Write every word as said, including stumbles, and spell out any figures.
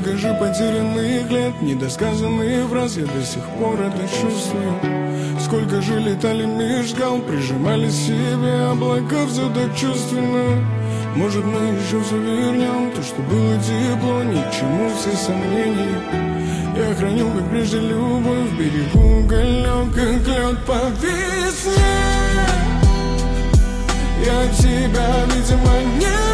Сколько же потерянных лет, недосказанных фраз я до сих пор это чувствую. Сколько же летали меж скал, прижимали себе облака, все так чувственно. Может, мы еще все вернем, то, что было тепло, ни к чему все сомнения. Я хранил, как прежде, любовь, берегу уголек, как лед по весне. Я тебя, видимо, не